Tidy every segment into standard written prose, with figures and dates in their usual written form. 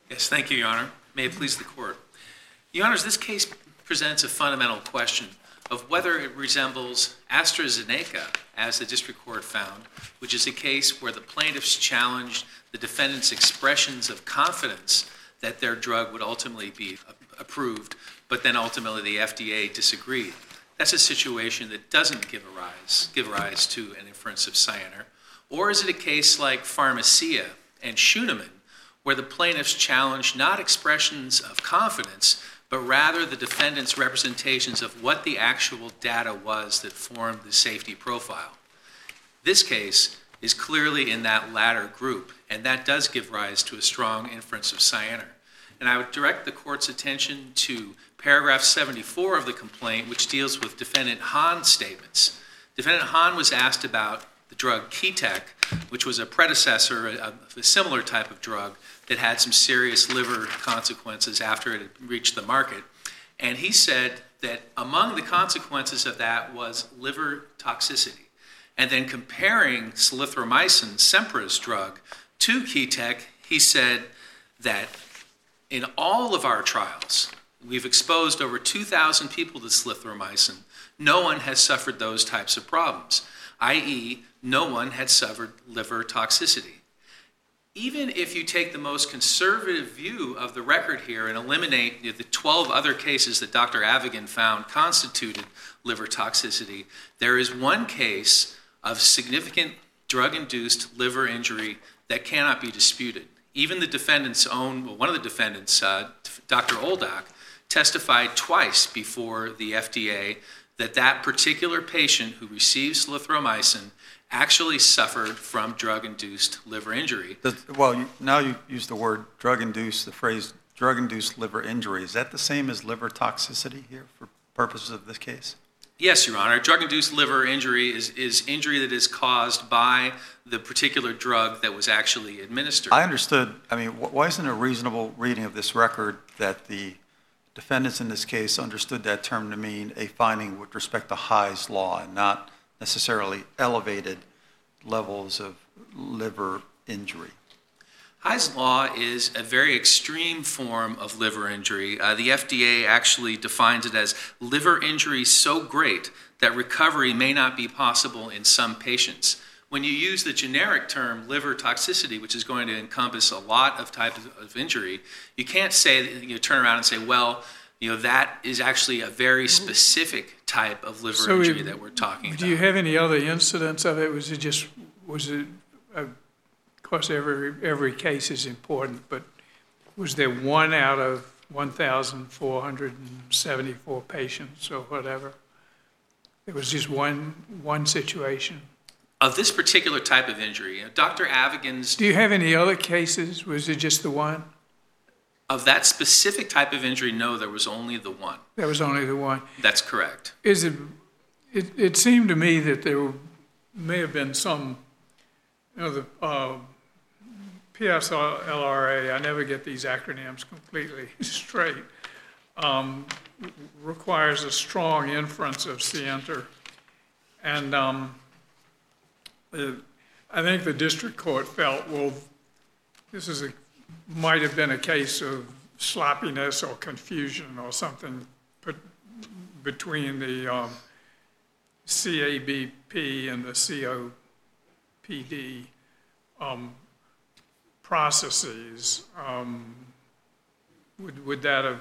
Yes, thank you, Your Honor. May it please the Court. Your Honors, this case presents a fundamental question of whether it resembles AstraZeneca, as the District Court found, which is a case where the plaintiffs challenged the defendant's expressions of confidence that their drug would ultimately be approved, but then ultimately the FDA disagreed. That's a situation that doesn't give rise to an inference of cyanide. Or is it a case like Pharmacia and Schunemann, where the plaintiffs challenged not expressions of confidence, but rather the defendant's representations of what the actual data was that formed the safety profile? This case is clearly in that latter group, and that does give rise to a strong inference of cyanide. And I would direct the Court's attention to paragraph 74 of the complaint, which deals with Defendant Hahn's statements. Defendant Hahn was asked about the drug Ketek, which was a predecessor of a similar type of drug that had some serious liver consequences after it had reached the market. And he said that among the consequences of that was liver toxicity. And then comparing solithromycin, Sempra's drug, to Ketek, he said that in all of our trials, we've exposed over 2,000 people to solithromycin. No one has suffered those types of problems, i.e., no one had suffered liver toxicity. Even if you take the most conservative view of the record here and eliminate the 12 other cases that Dr. Avigan found constituted liver toxicity, there is one case of significant drug-induced liver injury that cannot be disputed. Even the defendant's one of the defendants, Dr. Oldak, testified twice before the FDA that that particular patient who received solithromycin actually suffered from drug-induced liver injury. Now you use the word drug-induced, the phrase drug-induced liver injury. Is that the same as liver toxicity here for purposes of this case? Yes, Your Honor. Drug-induced liver injury is injury that is caused by the particular drug that was actually administered. I understood. I mean, why isn't a reasonable reading of this record that the defendants in this case understood that term to mean a finding with respect to Hy's Law and not necessarily elevated levels of liver injury? Hy's Law is a very extreme form of liver injury. The FDA actually defines it as liver injury so great that recovery may not be possible in some patients. When you use the generic term liver toxicity, which is going to encompass a lot of types of injury, you can't say, turn around and say, well, that is actually a very specific type of liver injury that we're talking about. Do you have any other incidents of it? Of course, every case is important, but was there one out of 1,474 patients or whatever? There was just one situation? Of this particular type of injury, Dr. Avigan's... Do you have any other cases? Was it just the one? Of that specific type of injury, no, there was only the one. There was only the one? That's correct. It seemed to me that there may have been some, the PSLRA, I never get these acronyms completely straight, requires a strong inference of scienter. And I think the district court felt, well, this might have been a case of sloppiness or confusion or something between the CABP and the COPD processes. Would that have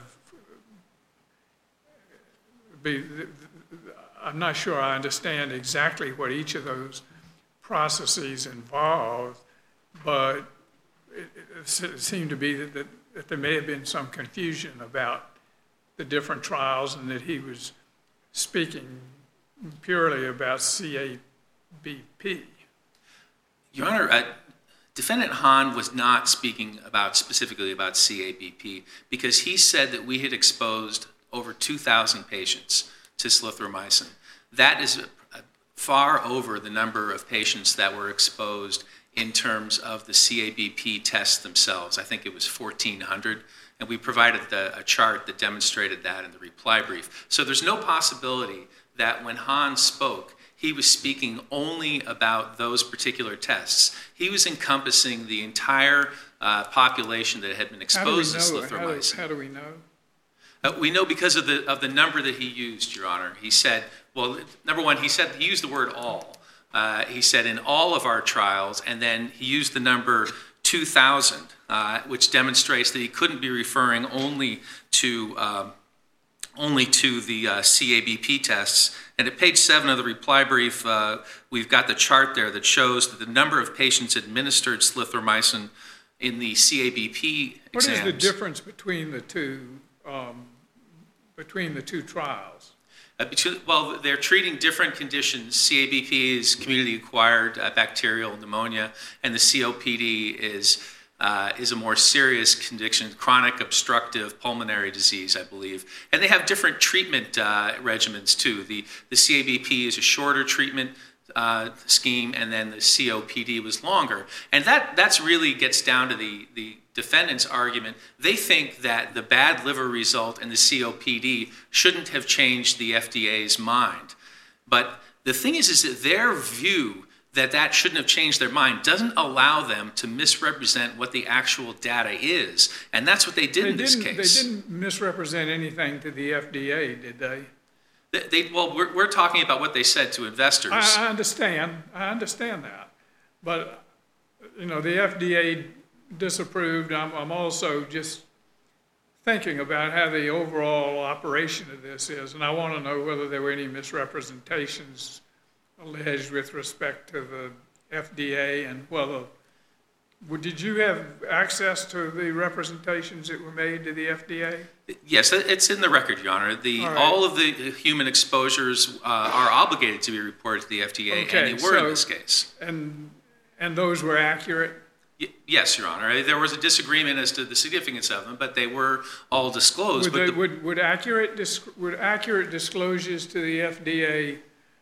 been... I'm not sure I understand exactly what each of those processes involved, but it seemed to be that there may have been some confusion about the different trials and that he was speaking purely about CABP. Your Honor, Defendant Hahn was not speaking specifically about CABP because he said that we had exposed over 2,000 patients to solithromycin. That is far over the number of patients that were exposed in terms of the CABP tests themselves. I think it was 1,400, and we provided a chart that demonstrated that in the reply brief. So there's no possibility that when Hahn spoke, he was speaking only about those particular tests. He was encompassing the entire population that had been exposed to slithromycin. How do we know? We know because of the number that he used, Your Honor. He said, well, number one, he used the word all. He said in all of our trials, and then he used the number 2,000, which demonstrates that he couldn't be referring only to the CABP tests. And at page 7 of the reply brief, we've got the chart there that shows that the number of patients administered slithromycin in the CABP exams. What is the difference between the two trials? Well, they're treating different conditions. CABP is community-acquired bacterial pneumonia, and the COPD is a more serious condition, chronic obstructive pulmonary disease, I believe. And they have different treatment regimens, too. The CABP is a shorter treatment scheme, and then the COPD was longer. And that's really gets down to the defendant's argument. They think that the bad liver result and the COPD shouldn't have changed the FDA's mind. But the thing is that their view that shouldn't have changed their mind doesn't allow them to misrepresent what the actual data is. And that's what they did in this case. They didn't misrepresent anything to the FDA, did they? Well, we're talking about what they said to investors. I understand that. But, the FDA disapproved. I'm also just thinking about how the overall operation of this is, and I want to know whether there were any misrepresentations alleged with respect to the FDA, and whether did you have access to the representations that were made to the FDA? Yes, it's in the record, Your Honor. All of the human exposures are obligated to be reported to the FDA, okay, and they were in this case. And those were accurate? Yes, Your Honor. There was a disagreement as to the significance of them, but they were all disclosed. Would accurate disclosures to the FDA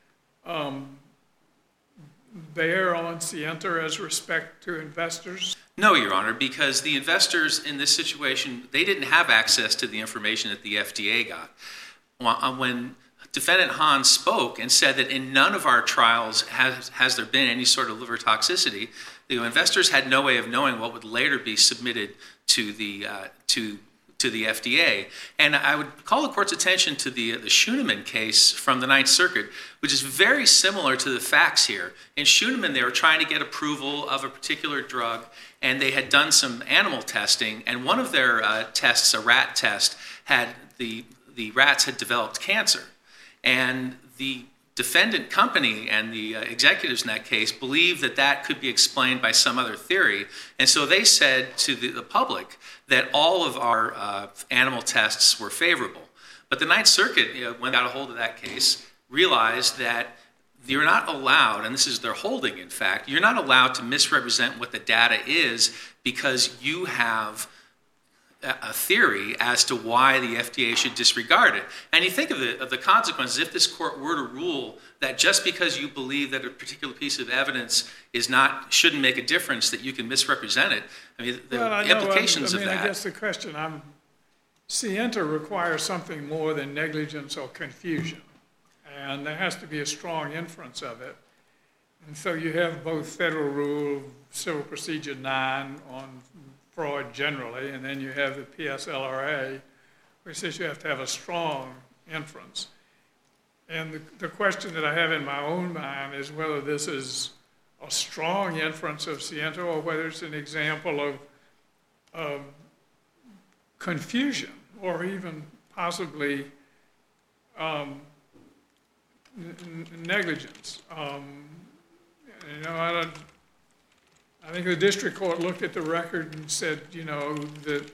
bear on Sienta as respect to investors? No, Your Honor, because the investors in this situation, they didn't have access to the information that the FDA got. When Defendant Hahn spoke and said that in none of our trials has there been any sort of liver toxicity, the investors had no way of knowing what would later be submitted to the FDA. And I would call the court's attention to the Schoenemann case from the Ninth Circuit, which is very similar to the facts here. In Schoenemann, they were trying to get approval of a particular drug, and they had done some animal testing, and one of their tests, a rat test, had the rats had developed cancer. And the defendant company and the executives in that case believed that could be explained by some other theory. And so they said to the public that all of our animal tests were favorable. But the Ninth Circuit, when they got a hold of that case, realized that you're not allowed, and this is their holding, in fact, you're not allowed to misrepresent what the data is because you have a theory as to why the FDA should disregard it. And you think of the consequences if this court were to rule that just because you believe that a particular piece of evidence shouldn't make a difference, that you can misrepresent it. I mean, implications of that. I guess the question, Sienta requires something more than negligence or confusion. And there has to be a strong inference of it. And so you have both Federal Rule Civil Procedure 9 on fraud generally, and then you have the PSLRA, which says you have to have a strong inference. And the question that I have in my own mind is whether this is a strong inference of Sienta or whether it's an example of confusion or even possibly negligence. I think the district court looked at the record and said, that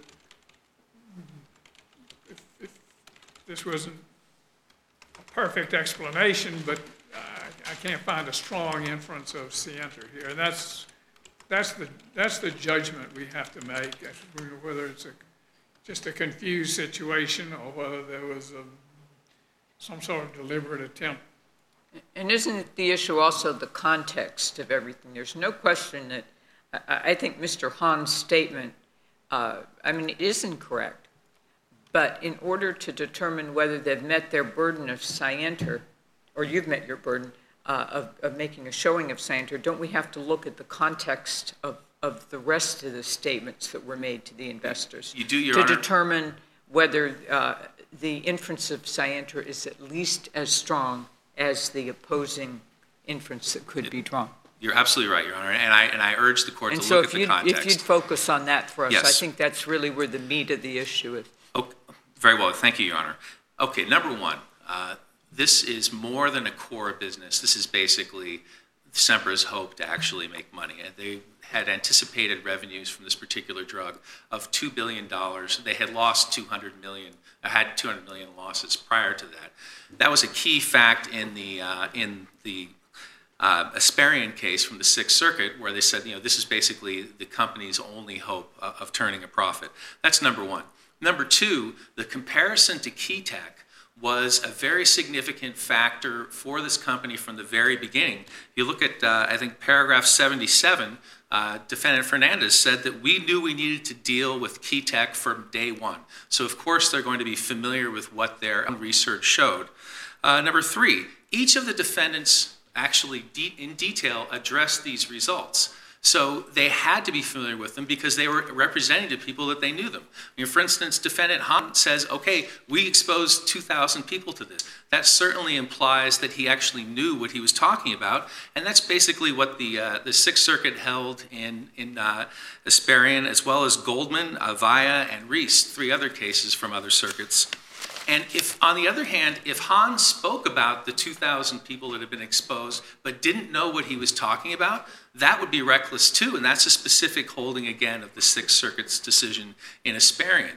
if this wasn't a perfect explanation, but I can't find a strong inference of Sienta here. And that's the judgment we have to make, whether it's just a confused situation or whether there was some sort of deliberate attempt. And isn't the issue also the context of everything? There's no question that I think Mr. Hahn's statement, it is incorrect, but in order to determine whether they've met their burden of Sienta, or you've met your burden of making a showing of Sienta, don't we have to look at the context of of the rest of the statements that were made to the investors. You do, Your to Honor. determine whether the inference of scienter is at least as strong as the opposing inference that could be drawn. You're absolutely right, Your Honor, and I urge the court And to so look if at the you'd, context. if you'd focus on that for us, I Yes. think that's really where the meat of the issue is. Okay, very well. Thank you, Your Honor. Okay, number one, this is more than a core business. This is basically Sempra's hope to actually make money. And they had anticipated revenues from this particular drug of $2 billion. They had lost $200 million, had $200 million losses prior to that. That was a key fact in the Asparian case from the Sixth Circuit, where they said, this is basically the company's only hope of turning a profit. That's number one. Number two, the comparison to Keytech was a very significant factor for this company from the very beginning. You look at, I think, paragraph 77, Defendant Fernandez said that we knew we needed to deal with Keytech from day one. So, of course, they're going to be familiar with what their research showed. Number three, each of the defendants actually in detail addressed these results. So they had to be familiar with them because they were representing to people that they knew them. For instance, Defendant Hahn says, okay, we exposed 2,000 people to this. That certainly implies that he actually knew what he was talking about, and that's basically what the Sixth Circuit held in Asparian, as well as Goldman, Avaya, and Reese, three other cases from other circuits. And if, on the other hand, if Hahn spoke about the 2,000 people that had been exposed but didn't know what he was talking about, that would be reckless too, and that's a specific holding, again, of the Sixth Circuit's decision in Asparian.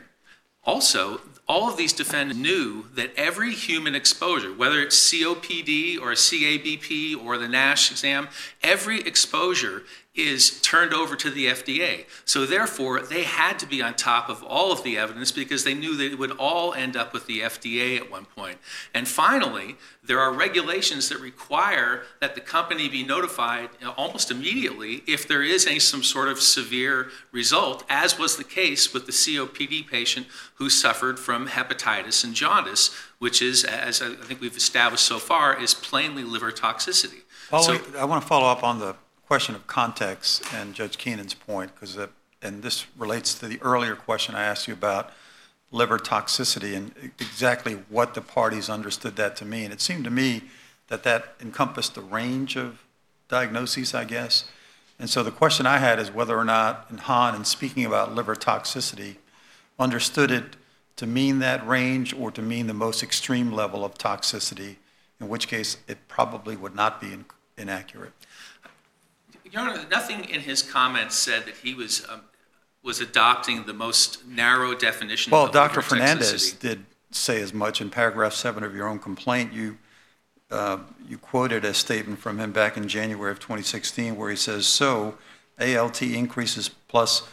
Also, all of these defendants knew that every human exposure, whether it's COPD or a CABP or the NASH exam, every exposure is turned over to the FDA. So therefore, they had to be on top of all of the evidence because they knew that it would all end up with the FDA at one point. And finally, there are regulations that require that the company be notified almost immediately if there is some sort of severe result, as was the case with the COPD patient who suffered from hepatitis and jaundice, which is, as I think we've established so far, is plainly liver toxicity. I want to follow up on the question of context and Judge Keenan's point, and this relates to the earlier question I asked you about liver toxicity and exactly what the parties understood that to mean. It seemed to me that encompassed the range of diagnoses, I guess. And so the question I had is whether or not Hahn, in speaking about liver toxicity, understood it to mean that range or to mean the most extreme level of toxicity, in which case it probably would not be inaccurate. Your Honor, nothing in his comments said that he was adopting the most narrow definition of liver toxicity. Well, Dr. Fernandez did say as much in paragraph 7 of your own complaint. You quoted a statement from him back in January of 2016 where he says, so ALT increases plus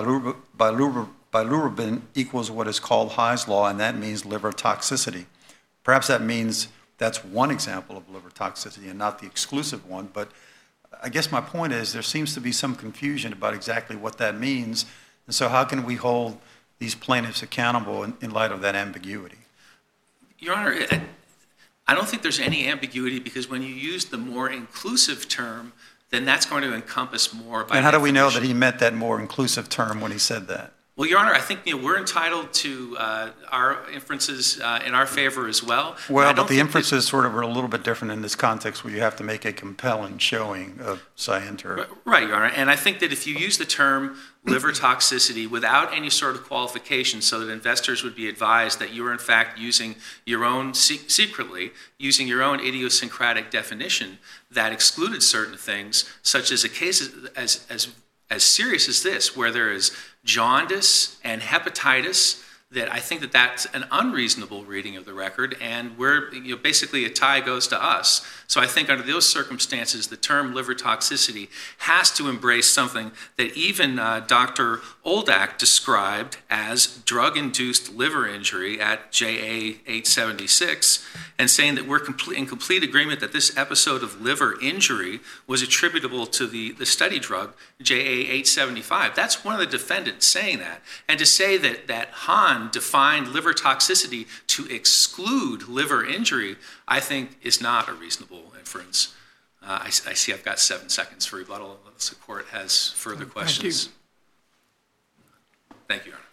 bilirubin equals what is called Hy's law, and that means liver toxicity. Perhaps that means that's one example of liver toxicity and not the exclusive one, but I guess my point is there seems to be some confusion about exactly what that means, and so how can we hold these plaintiffs accountable in light of that ambiguity? Your Honor, I don't think there's any ambiguity because when you use the more inclusive term, then that's going to encompass more. And how do we know that he meant that more inclusive term when he said that? Well, Your Honor, I think we're entitled to our inferences in our favor as well. Well, but the inferences sort of are a little bit different in this context where you have to make a compelling showing of scienter. Right, Your Honor. And I think that if you use the term liver toxicity without any sort of qualification so that investors would be advised that you are in fact using your own, secretly, using your own idiosyncratic definition that excluded certain things, such as a case as serious as this, where there is jaundice and hepatitis, that I think that that's an unreasonable reading of the record, and basically a tie goes to us. So I think under those circumstances, the term liver toxicity has to embrace something that even Dr. Oldak described as drug-induced liver injury at JA 876, and saying that we're in complete agreement that this episode of liver injury was attributable to the study drug JA 875. That's one of the defendants saying that. And to say that Hahn defined liver toxicity to exclude liver injury, I think is not a reasonable inference. I see I've got 7 seconds for rebuttal unless the court has further questions. Thank you, Your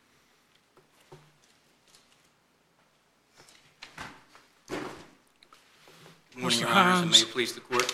Honor. Good morning, Mr. Your Honors, and may Hines. it please the court.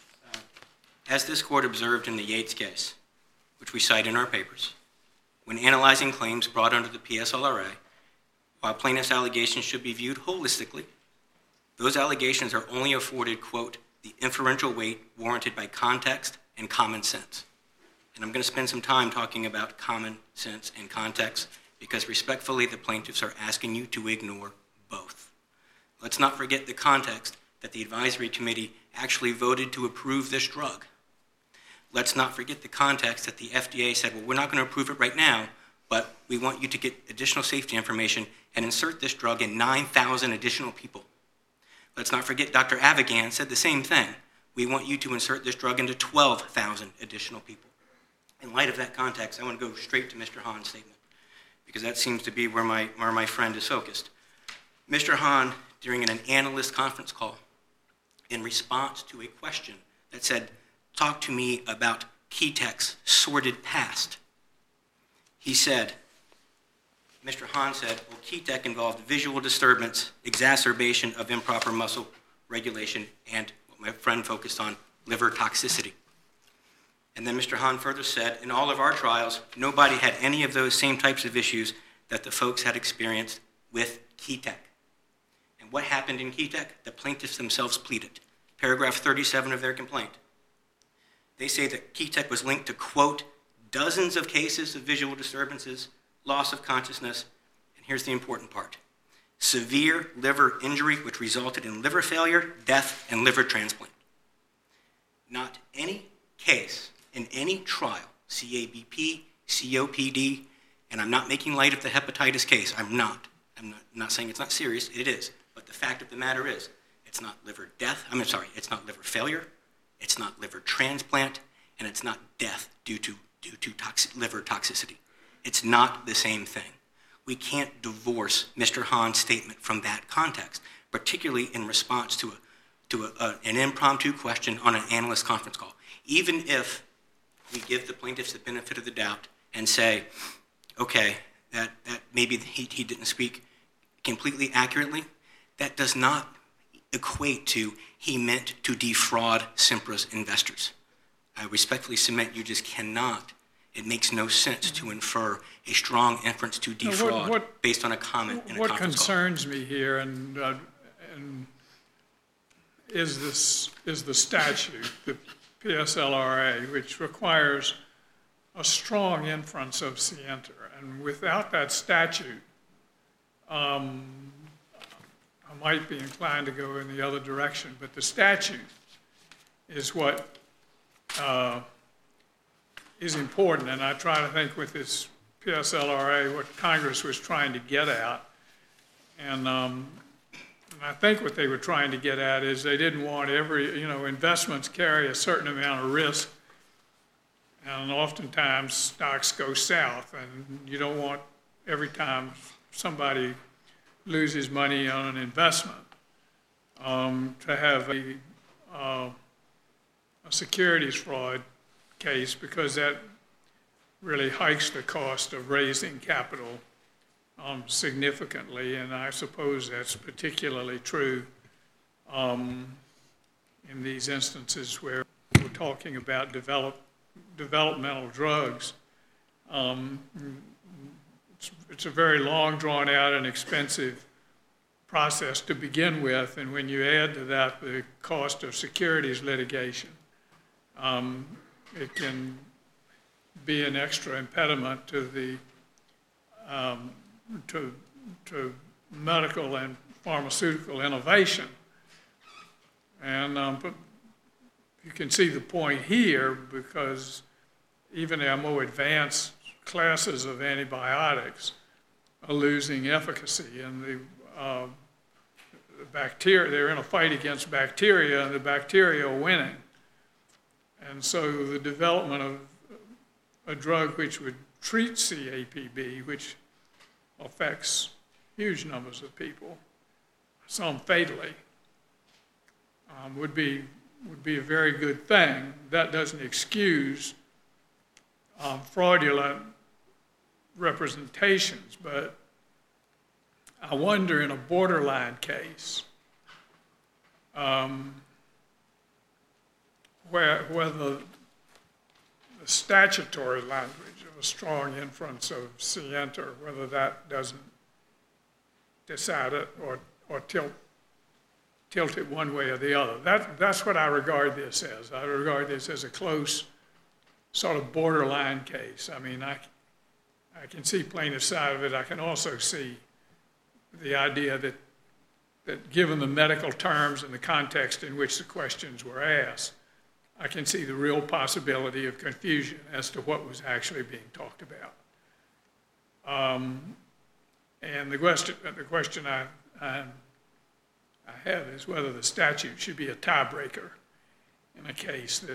As this court observed in the Yates case, which we cite in our papers, when analyzing claims brought under the PSLRA, while plaintiff's allegations should be viewed holistically, those allegations are only afforded, quote, the inferential weight warranted by context and common sense. And I'm going to spend some time talking about common sense and context because respectfully, the plaintiffs are asking you to ignore both. Let's not forget the context that the advisory committee actually voted to approve this drug. Let's not forget the context that the FDA said, well, we're not going to approve it right now, but we want you to get additional safety information and insert this drug in 9,000 additional people. Let's not forget Dr. Avigan said the same thing. We want you to insert this drug into 12,000 additional people. In light of that context, I want to go straight to Mr. Hahn's statement because that seems to be where my friend is focused. Mr. Hahn, during an analyst conference call, in response to a question that said, talk to me about Keytech's sordid past, he said, Mr. Hahn said, well, Keytech involved visual disturbance, exacerbation of improper muscle regulation, and what my friend focused on, liver toxicity. And then Mr. Hahn further said, in all of our trials, nobody had any of those same types of issues that the folks had experienced with Keytech. And what happened in Keytech? The plaintiffs themselves pleaded. Paragraph 37 of their complaint. They say that Keytech was linked to, quote, dozens of cases of visual disturbances, loss of consciousness, and here's the important part, severe liver injury which resulted in liver failure, death, and liver transplant. Not any case in any trial, CABP, COPD, and I'm not making light of the hepatitis case, I'm not saying it's not serious, it is, but the fact of the matter is, it's not liver death, it's not liver failure, it's not liver transplant, and it's not death due to liver toxicity. It's not the same thing. We can't divorce Mr. Hahn's statement from that context, particularly in response to an impromptu question on an analyst conference call. Even if we give the plaintiffs the benefit of the doubt and say, okay, that maybe he didn't speak completely accurately, that does not equate to he meant to defraud Sempra's investors. I respectfully submit you just cannot. It makes no sense to infer a strong inference to defraud based on a comment in a conference call. What concerns me here is the statute, the PSLRA, which requires a strong inference of scienter. And without that statute, I might be inclined to go in the other direction. But the statute is what is important, and I try to think with this PSLRA what Congress was trying to get at, and I think what they were trying to get at is they didn't want investments carry a certain amount of risk, and oftentimes stocks go south, and you don't want every time somebody loses money on an investment to have a securities fraud case, because that really hikes the cost of raising capital significantly, and I suppose that's particularly true in these instances where we're talking about developmental drugs. It's a very long, drawn-out, and expensive process to begin with, and when you add to that the cost of securities litigation, it can be an extra impediment to the to medical and pharmaceutical innovation. And but you can see the point here, because even our more advanced classes of antibiotics are losing efficacy, and the bacteria, they're in a fight against bacteria, and the bacteria are winning. And so the development of a drug which would treat CAPB, which affects huge numbers of people, some fatally, would be would be a very good thing. That doesn't excuse fraudulent representations, but I wonder in a borderline case whether the statutory language of a strong inference of scienter, whether that doesn't decide it or tilt it one way or the other. That's what I regard this as. I regard this as a close sort of borderline case. I mean, I can see plaintiff's side of it. I can also see the idea that given the medical terms and the context in which the questions were asked, I can see the real possibility of confusion as to what was actually being talked about. And the question I have is whether the statute should be a tiebreaker in a case that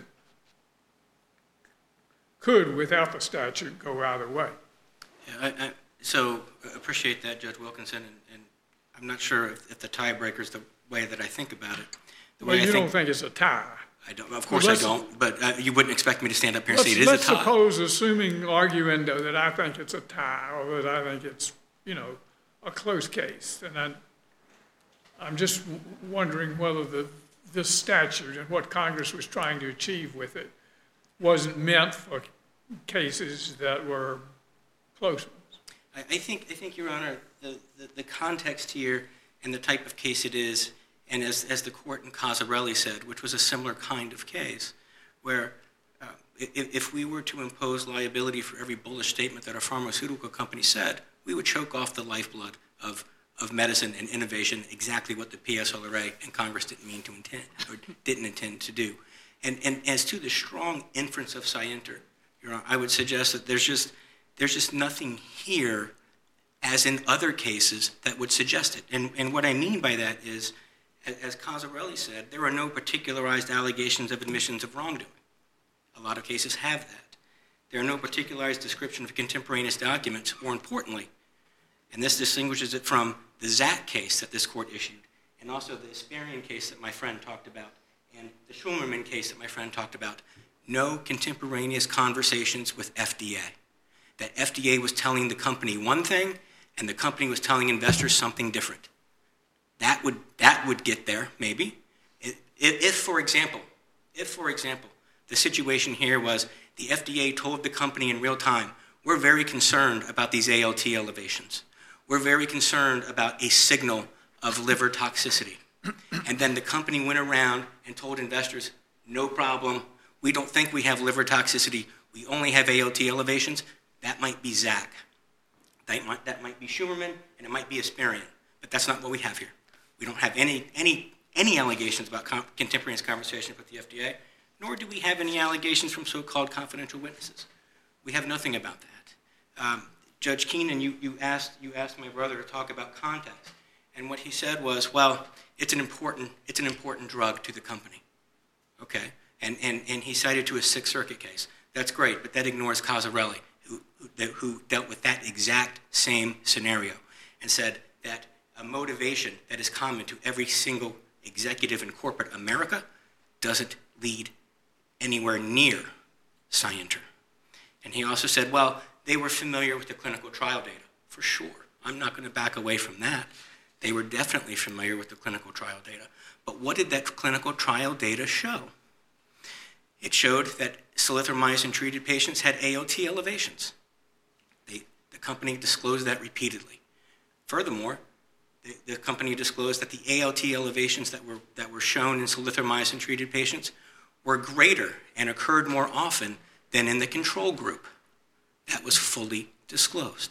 could, without the statute, go either way. Yeah, so appreciate that, Judge Wilkinson, and I'm not sure if the tiebreaker is the way that I think about it. Well, you don't think it's a tie? I don't. Of course I don't, but you wouldn't expect me to stand up here and say it is a tie. Let's suppose, assuming arguendo, that I think it's a tie, or that I think it's, a close case. And I'm just wondering whether this statute and what Congress was trying to achieve with it wasn't meant for cases that were close ones. I think, Your Honor, the context here and the type of case it is, and as the court in Casarelli said, which was a similar kind of case, where if we were to impose liability for every bullish statement that a pharmaceutical company said, we would choke off the lifeblood of medicine and innovation, exactly what the PSLRA and Congress didn't intend to do. And as to the strong inference of scienter, Your Honor, I would suggest that there's just nothing here, as in other cases, that would suggest it. And what I mean by that is, as Casarelli said, there are no particularized allegations of admissions of wrongdoing. A lot of cases have that. There are no particularized description of contemporaneous documents, more importantly, and this distinguishes it from the Zack case that this court issued, and also the Asperian case that my friend talked about, and the Schumerman case that my friend talked about. No contemporaneous conversations with FDA. That FDA was telling the company one thing, and the company was telling investors something different. That would get there, maybe. If, for example, the situation here was the FDA told the company in real time, we're very concerned about these ALT elevations. We're very concerned about a signal of liver toxicity. And then the company went around and told investors, no problem, we don't think we have liver toxicity, we only have ALT elevations. That might be Zack. That might be Schumerman, and it might be Asperian. But that's not what we have here. We don't have any allegations about contemporaneous conversations with the FDA, nor do we have any allegations from so-called confidential witnesses. We have nothing about that. Judge Keenan, you asked my brother to talk about context, and what he said was, well, it's an important drug to the company. Okay, and he cited to a Sixth Circuit case. That's great, but that ignores Casarelli, who dealt with that exact same scenario and said that a motivation that is common to every single executive in corporate America doesn't lead anywhere near scienter. And he also said, well, they were familiar with the clinical trial data. For sure. I'm not going to back away from that. They were definitely familiar with the clinical trial data. But what did that clinical trial data show? It showed that solithromycin-treated patients had ALT elevations. The company disclosed that repeatedly. Furthermore, the company disclosed that the ALT elevations that were shown in solithromycin-treated patients were greater and occurred more often than in the control group. That was fully disclosed.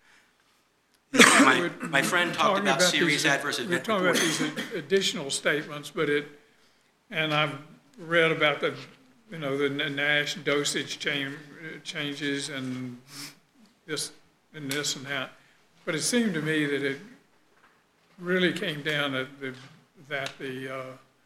My friend talked about serious adverse event reporting. We're talking about these additional statements, and I've read about the NASH dosage changes and this and that, but it seemed to me that it really came down that the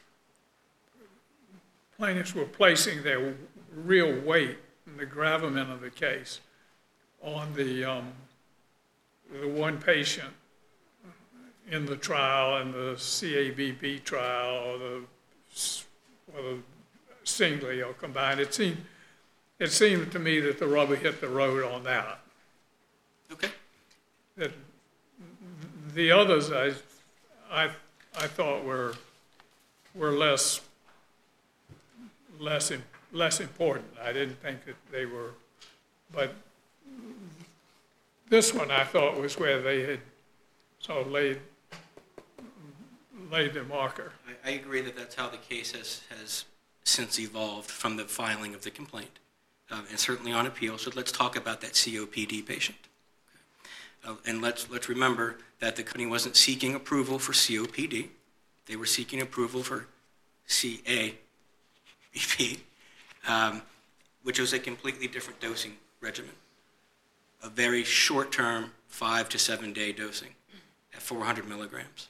plaintiffs were placing their real weight in the gravamen of the case on the one patient in the trial and the CABP trial, or the whether singly or combined. It seemed to me that the rubber hit the road on that. Okay. That the others I thought were less important. I didn't think that they were, but this one I thought was where they had sort of laid the marker. I agree that that's how the case has since evolved from the filing of the complaint, and certainly on appeal. So let's talk about that COPD patient. And let's remember that the company wasn't seeking approval for COPD. They were seeking approval for CABP, which was a completely different dosing regimen. A very short-term 5 to 7 day dosing at 400 milligrams.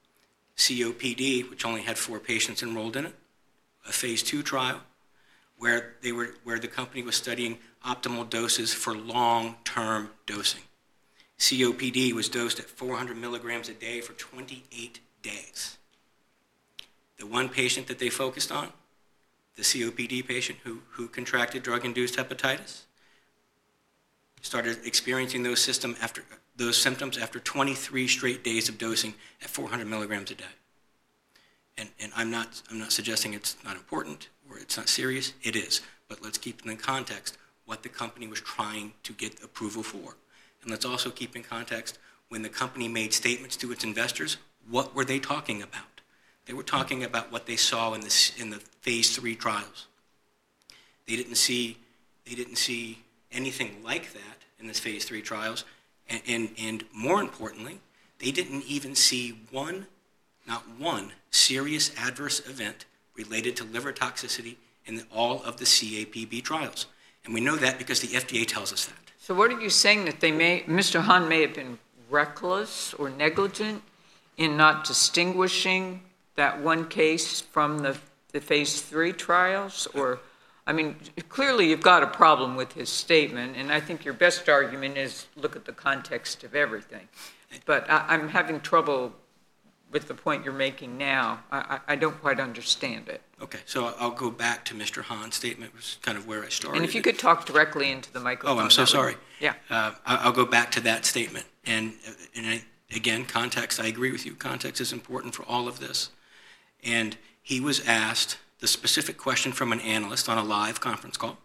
COPD, which only had 4 patients enrolled in it, a phase 2 trial, where the company was studying optimal doses for long-term dosing. COPD was dosed at 400 milligrams a day for 28 days. The one patient that they focused on, the COPD patient who contracted drug-induced hepatitis, started experiencing those symptoms after 23 straight days of dosing at 400 milligrams a day. And I'm not suggesting it's not important or it's not serious. It is. But let's keep in context what the company was trying to get approval for. And let's also keep in context when the company made statements to its investors, what were they talking about? They were talking about what they saw in the phase 3 trials. They didn't see anything like that in this phase 3 trials, and more importantly, they didn't even see not one serious adverse event related to liver toxicity in all of the CAPB trials. And we know that because the FDA tells us that. So what are you saying, that Mr. Hahn may have been reckless or negligent in not distinguishing that one case from the phase 3 trials? Or, I mean, clearly you've got a problem with his statement, and I think your best argument is look at the context of everything. But I'm having trouble with the point you're making now. I don't quite understand it. Okay, so I'll go back to Mr. Hahn's statement, which is kind of where I started. And if you could talk directly into the microphone. Oh, I'm so sorry. Yeah. I'll go back to that statement. And again, context, I agree with you. Context is important for all of this. And he was asked the specific question from an analyst on a live conference call.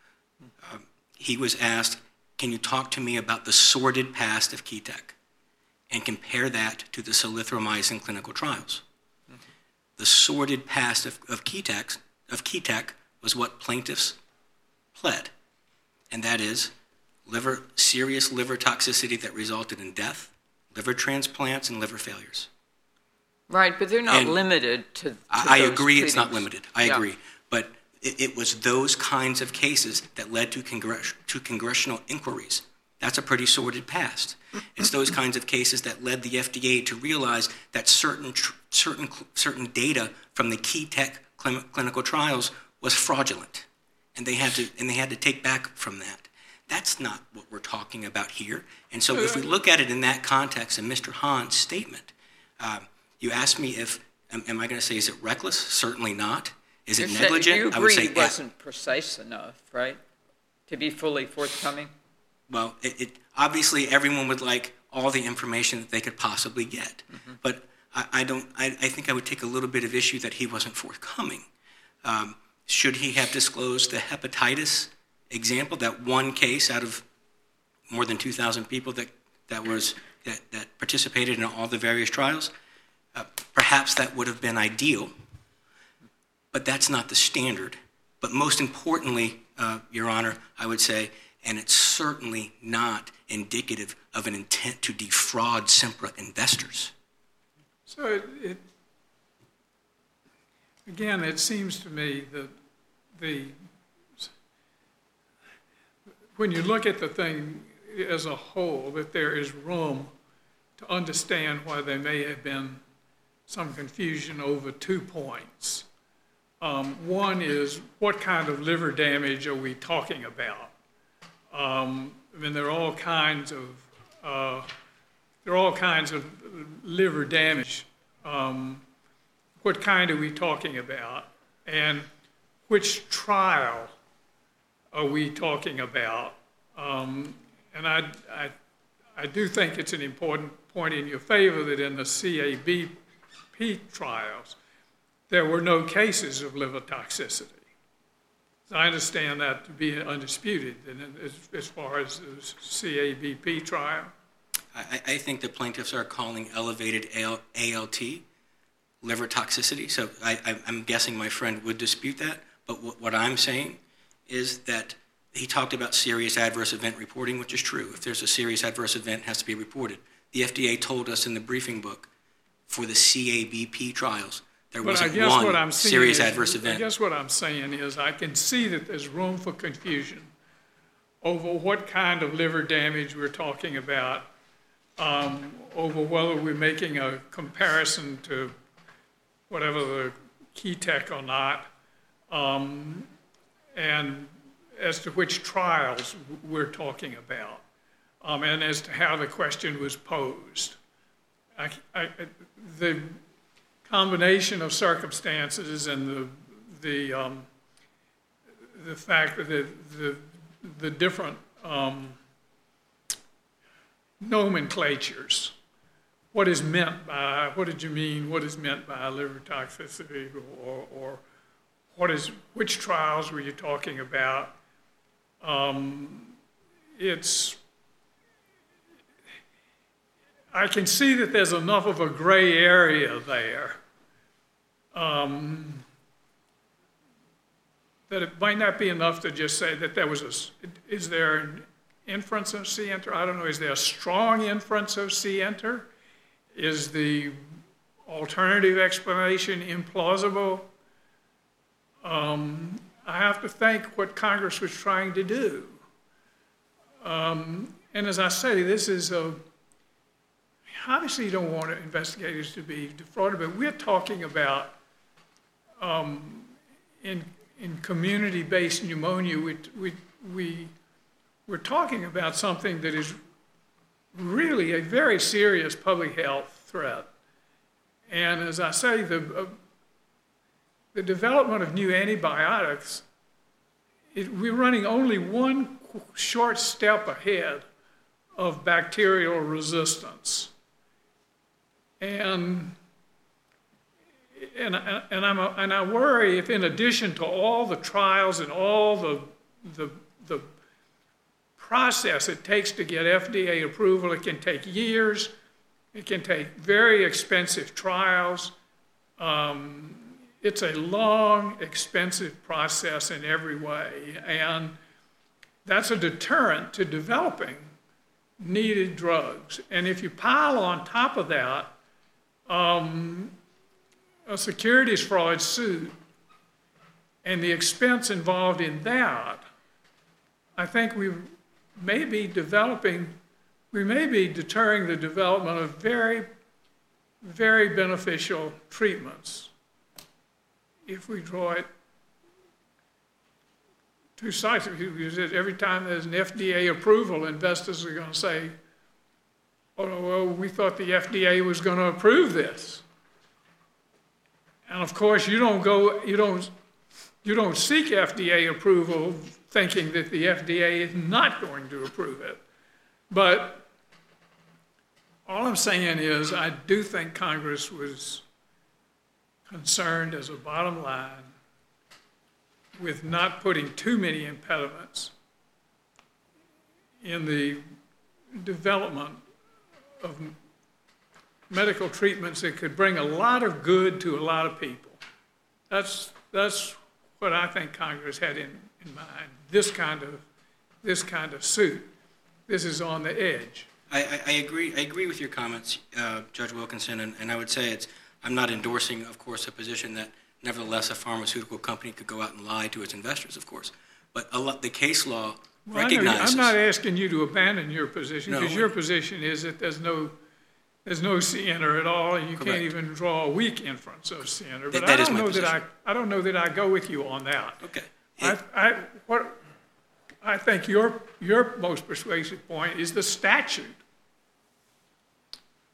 He was asked, can you talk to me about the sordid past of Ketek and compare that to the solithromycin clinical trials? The sordid past of Ketek was what plaintiffs pled, and that is serious liver toxicity that resulted in death, liver transplants, and liver failures. Right, but they're not limited to I those agree it's not treatments. limited. I agree. But it was those kinds of cases that led to congressional inquiries. That's a pretty sordid past. It's those kinds of cases that led the FDA to realize that certain data from the Ketek clinical trials was fraudulent, and they had to take back from that. That's not what we're talking about here. And so if we look at it in that context, in Mr. Hahn's statement, you asked me am I going to say, is it reckless? Certainly not. Is it negligent? You agree I would say it wasn't precise enough, right, to be fully forthcoming? Well, obviously everyone would like all the information that they could possibly get, but I think I would take a little bit of issue that he wasn't forthcoming. Should he have disclosed the hepatitis example, that one case out of more than 2,000 people that participated in all the various trials? Perhaps that would have been ideal, but that's not the standard. But most importantly, Your Honor, I would say, and it's certainly not indicative of an intent to defraud Sempra investors. So again, it seems to me that when you look at the thing as a whole, that there is room to understand why there may have been some confusion over 2 points. One is, what kind of liver damage are we talking about? I mean, there are all kinds of liver damage. What kind are we talking about? And which trial are we talking about? And I do think it's an important point in your favor that in the CABP trials, there were no cases of liver toxicity. So I understand that to be undisputed as far as the CABP trial. I think the plaintiffs are calling elevated ALT liver toxicity, so I'm guessing my friend would dispute that, but what I'm saying is that he talked about serious adverse event reporting, which is true. If there's a serious adverse event, it has to be reported. The FDA told us in the briefing book for the CABP trials, there wasn't one serious adverse event. I guess what I'm saying is I can see that there's room for confusion over what kind of liver damage we're talking about, over whether we're making a comparison to whatever the key tech or not, and as to which trials we're talking about, and as to how the question was posed. The combination of circumstances and the fact that the different nomenclatures, what is meant by, what did you mean, what is meant by liver toxicity, or which trials were you talking about? I can see that there's enough of a gray area there that it might not be enough to just say that there was is there an inference of C-enter? I don't know, is there a strong inference of C-enter? Is the alternative explanation implausible? I have to think what Congress was trying to do. And as I say, this is obviously you don't want investigators to be defrauded, but we're talking about in community-based pneumonia, we're talking about something that is really a very serious public health threat. And as I say, the development of new antibiotics, we're running only one short step ahead of bacterial resistance. And I worry if, in addition to all the trials and all the process it takes to get FDA approval, it can take years, it can take very expensive trials. It's a long, expensive process in every way, and that's a deterrent to developing needed drugs. And if you pile on top of that a securities fraud suit and the expense involved in that, I think we may be deterring the development of very, very beneficial treatments if we draw it two sides. Every time there's an FDA approval, investors are going to say, oh, well, we thought the FDA was going to approve this. And of course, you don't seek FDA approval thinking that the FDA is not going to approve it. But all I'm saying is I do think Congress was concerned as a bottom line with not putting too many impediments in the development of medical treatments that could bring a lot of good to a lot of people. That's what I think Congress had in mind. This kind of suit. This is on the edge. I agree with your comments, Judge Wilkinson, and I would say I'm not endorsing, of course, a position that nevertheless a pharmaceutical company could go out and lie to its investors, of course. But the case law recognizes... I'm not asking you to abandon your position, because your position is that there's no C-enter at all, and you can't even draw a weak inference of C-enter. But I don't know that I go with you on that. Okay. I think your most persuasive point is the statute.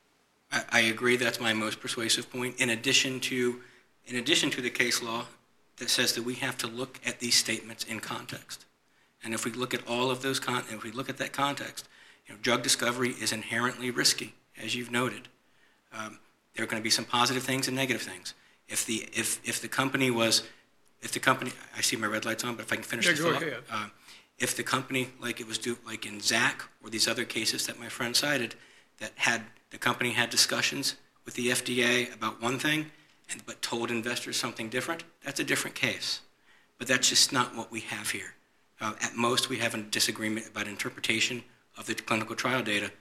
I agree that's my most persuasive point. In addition to the case law, that says that we have to look at these statements in context. And if we look at all of those, if we look at that context, drug discovery is inherently risky, as you've noted. There are going to be some positive things and negative things. If the company, I see my red light's on, but if I can finish this go thought. ahead. If the company, like in Zach or these other cases that my friend cited, the company had discussions with the FDA about one thing, but told investors something different, that's a different case. But that's just not what we have here. At most, we have a disagreement about interpretation of the clinical trial data,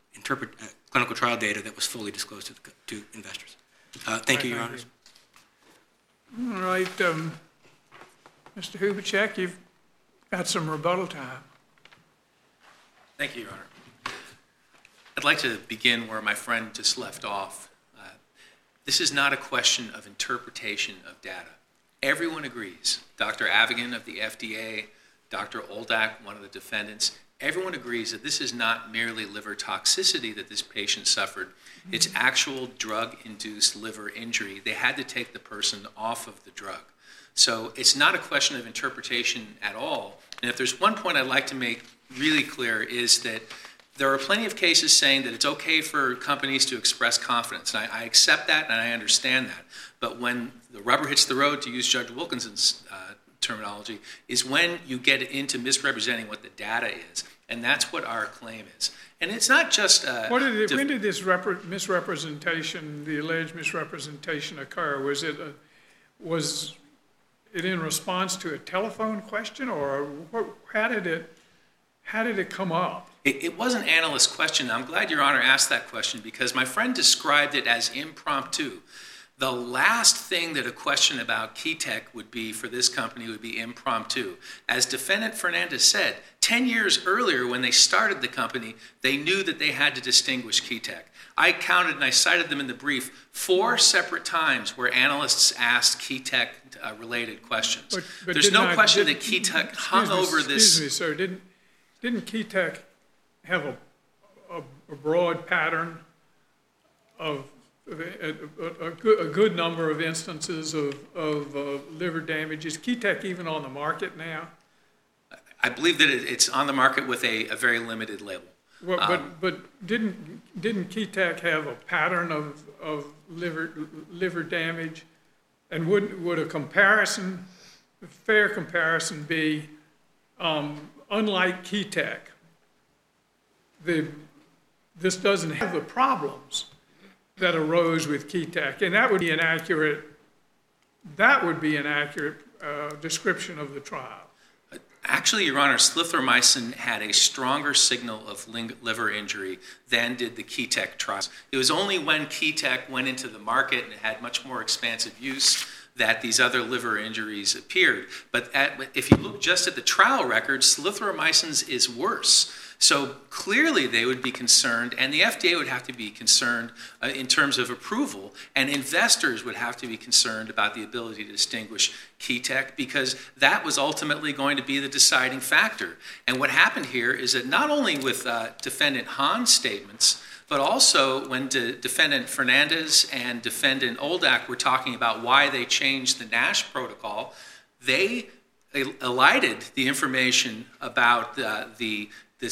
that was fully disclosed to investors. Thank you, Your Honors. All right, Mr. Hubachek, you've got some rebuttal time. Thank you, Your Honor. I'd like to begin where my friend just left off. This is not a question of interpretation of data. Everyone agrees. Dr. Avigan of the FDA, Dr. Oldak, one of the defendants, everyone agrees that this is not merely liver toxicity that this patient suffered. It's actual drug-induced liver injury. They had to take the person off of the drug. So it's not a question of interpretation at all. And if there's one point I'd like to make really clear is that there are plenty of cases saying that it's okay for companies to express confidence. And I accept that and I understand that. But when the rubber hits the road, to use Judge Wilkinson's terminology, is when you get into misrepresenting what the data is. And that's what our claim is. And it's not just... when did this misrepresentation, the alleged misrepresentation occur? Was it in response to a telephone question, or how did it come up? It was an analyst question. I'm glad Your Honor asked that question because my friend described it as impromptu. The last thing that a question about Keytech would be for this company would be impromptu. As Defendant Fernandez said, 10 years earlier when they started the company, they knew that they had to distinguish Keytech. I counted and I cited them in the brief 4 separate times where analysts asked Keytech-related questions. But there's no question that Keytech hung over this. Excuse me, sir. Didn't Keytech have a broad pattern of a good number of instances of liver damage? Is Keytech even on the market now? I believe that it's on the market with a very limited label. Well, but didn't Keytech have a pattern of liver damage? And would a fair comparison be, unlike Keytech, this doesn't have the problems that arose with Keytech, and that would be an accurate description of the trial. Actually, Your Honor, slithromycin had a stronger signal of liver injury than did the Keytech trials. It was only when Keytech went into the market and had much more expansive use that these other liver injuries appeared. But if you look just at the trial records, slithromycin's is worse. So clearly they would be concerned, and the FDA would have to be concerned in terms of approval, and investors would have to be concerned about the ability to distinguish Keytech because that was ultimately going to be the deciding factor. And what happened here is that not only with Defendant Hahn's statements, but also when Defendant Fernandez and Defendant Oldak were talking about why they changed the NASH protocol, they elided the information about the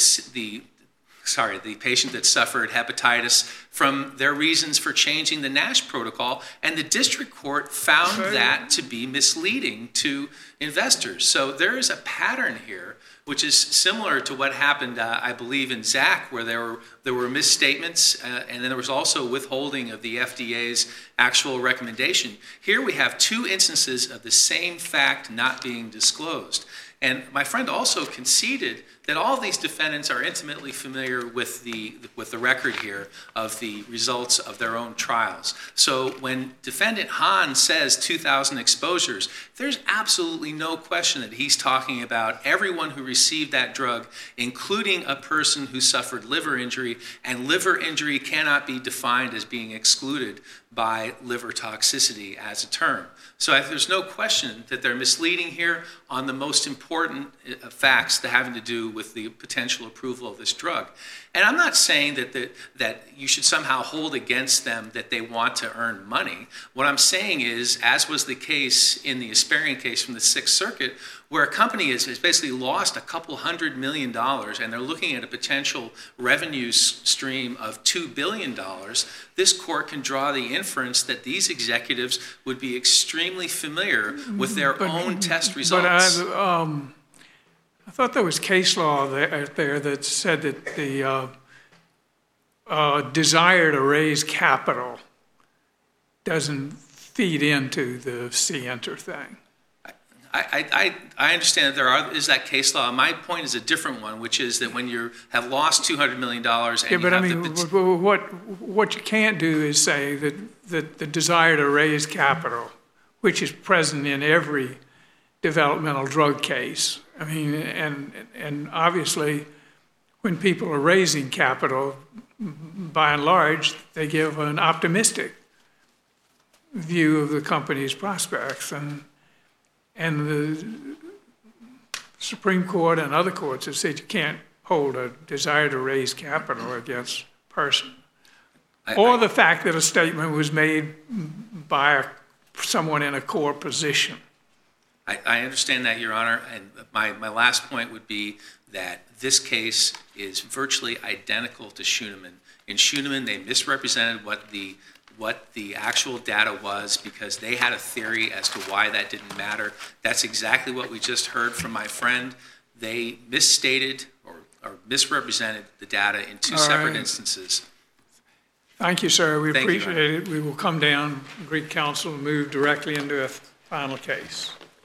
patient that suffered hepatitis from their reasons for changing the NASH protocol, and the district court found that to be misleading to investors. So there is a pattern here, which is similar to what happened, I believe, in Zach, where there were misstatements, and then there was also withholding of the FDA's actual recommendation. Here we have 2 instances of the same fact not being disclosed. And my friend also conceded that all of these defendants are intimately familiar with the record here of the results of their own trials. So when Defendant Hahn says 2,000 exposures, there's absolutely no question that he's talking about everyone who received that drug, including a person who suffered liver injury, and liver injury cannot be defined as being excluded by liver toxicity as a term. So there's no question that they're misleading here on the most important facts that having to do with the potential approval of this drug. And I'm not saying that you should somehow hold against them that they want to earn money. What I'm saying is, as was the case in the Asparian case from the Sixth Circuit, where a company has basically lost a couple $100 million and they're looking at a potential revenue stream of $2 billion, this court can draw the inference that these executives would be extremely familiar with their own test results. But I thought there was case law there that said that the desire to raise capital doesn't feed into the C-enter thing. I understand that is that case law. My point is a different one, which is that when you have lost $200 million and what you can't do is say that the desire to raise capital, which is present in every developmental drug case. I mean, and obviously, when people are raising capital, by and large, they give an optimistic view of the company's prospects, and the Supreme Court and other courts have said you can't hold a desire to raise capital against a person. Or the fact that a statement was made by someone in a core position. I understand that, Your Honor, and my last point would be that this case is virtually identical to Schoenemann. In Schoenemann, they misrepresented what the actual data was because they had a theory as to why that didn't matter. That's exactly what we just heard from my friend. They misstated or misrepresented the data in two separate instances. Thank you, sir. We Thank you, appreciate it. We will come down, Greek Council, and move directly into a final case.